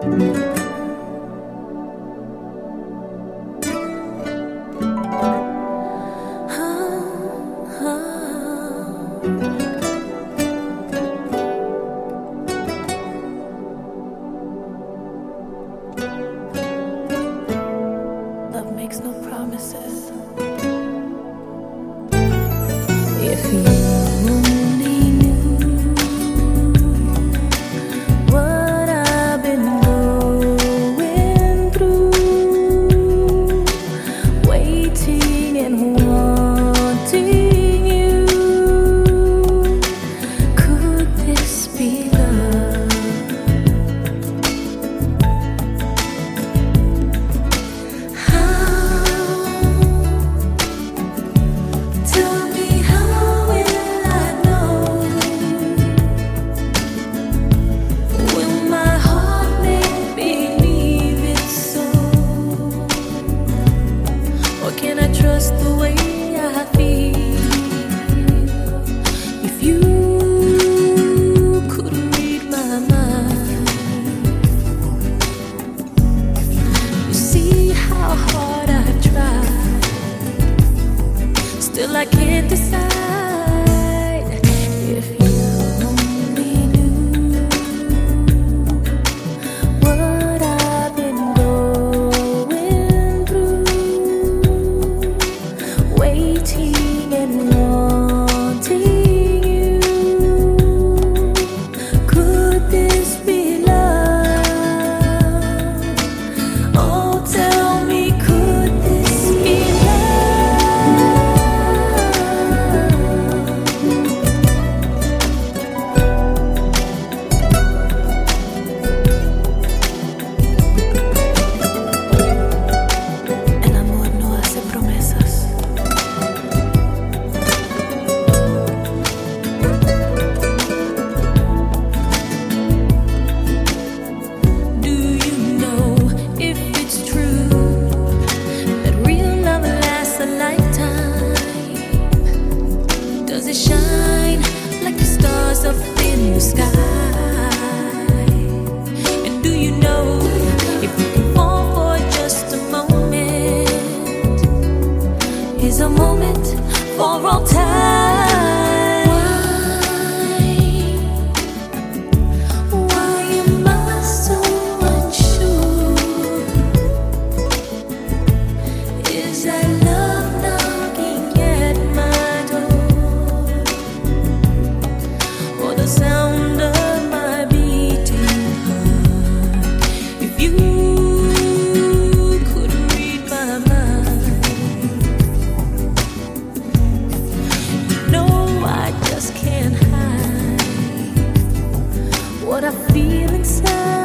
Love makes no promises. If you only knew what I've been going through, waiting and wanting you, could this be love? Tell me, how will I know? Will my heart make believe it's so? Or can I trust the way I feel? If you could read my mind, you see how hard I've tried. Still I can't decide. If you only knew what I've been going through, waiting and wanting you, could this be love? Oh, tell me, could this be love? El amor no hace promesas. Do you know if it's true that real love lasts a lifetime? Does it shine like the stars up in the sky? And do you know if you can fall for just a moment, is a moment for all time? Why am I so unsure? Is that love knocking at my door? Or the sound of my beating heart? If you could read my mind, you know I just can't hide what I feel inside.